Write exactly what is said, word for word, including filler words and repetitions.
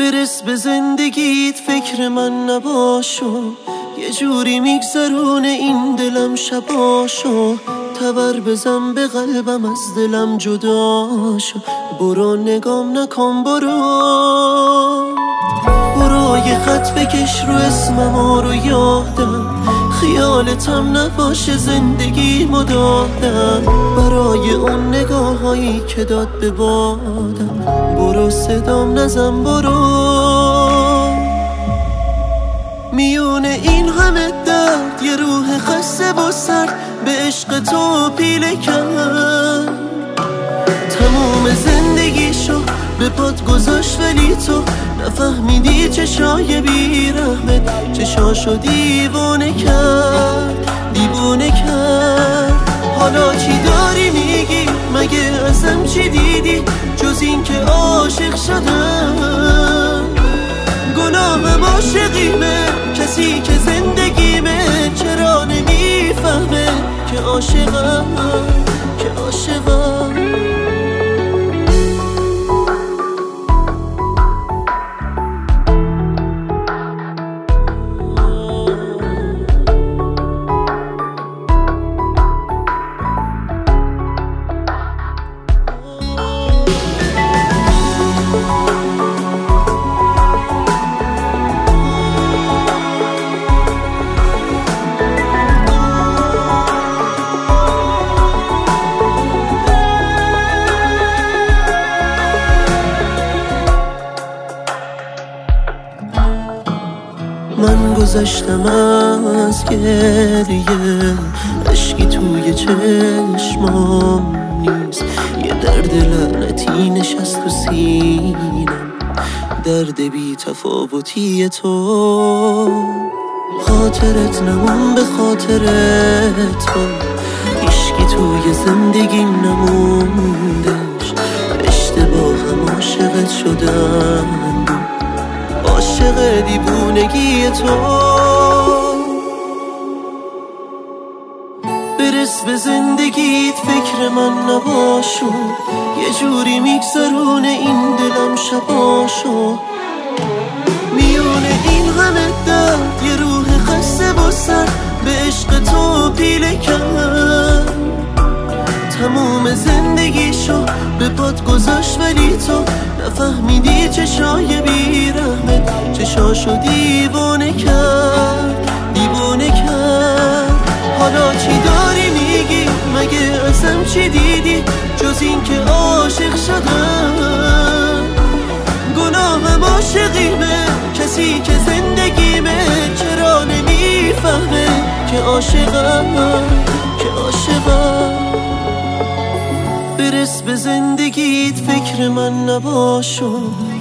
برس به زندگیت فکر من نباشو، یه جوری میگذرونه این دلم شباشو. تبر بزن به قلبم از دلم جداشو، برو نگام نکن برو. برو یه خط بکش رو اسمم رو یادم، خیالتم نباشه زندگی مدادم. برای اون نگاه هایی که داد به بادم، برو صدام نزن برو. میونه این همه درد یه روح خسته و سرد به عشق تو پیله کرد. تموم زندگیشو به پات گذاشت ولی تو نفهمیدی چشای بیرحمت چشاشو دیوونه کرد دیوونه کرد. حالا چی داری میگی؟ مگه ازم چی دیدی جز این که عاشق شدم؟ گناهم عاشقیمه، کسی که زندگیمه چرا نمیفهمه که عاشقم که عاشقم. من گذشتم از گریه، عشقی توی چشمام نیست. یه درد لعنتی نشست تو سینم، درد بی تفاوتی تو. خاطرت نمون به خاطر تو، عشقی توی زندگیم نموندش. اشتباهم عاشقت شدم، عاشق دیوونگی تو. برس به زندگیت فکر من نباشو، یه جوری میگذرونه این دلم شباشو. میونه این همه درد یه روح خسته و سرد به عشق تو پیله کرد. تموم زندگیشو به پات گذاشت ولی تو نفهمیدی چشای بیرحمت چشاشو دیوونه کرد دیوونه کرد. حالا چی داری میگی؟ مگه ازم چی دیدی جز این که عاشق شدم؟ گناهم عاشقیمه، کسی که زندگیمه چرا نمیفهمه که عاشقم که عاشقم. برس به زندگیت فکر من نباشو،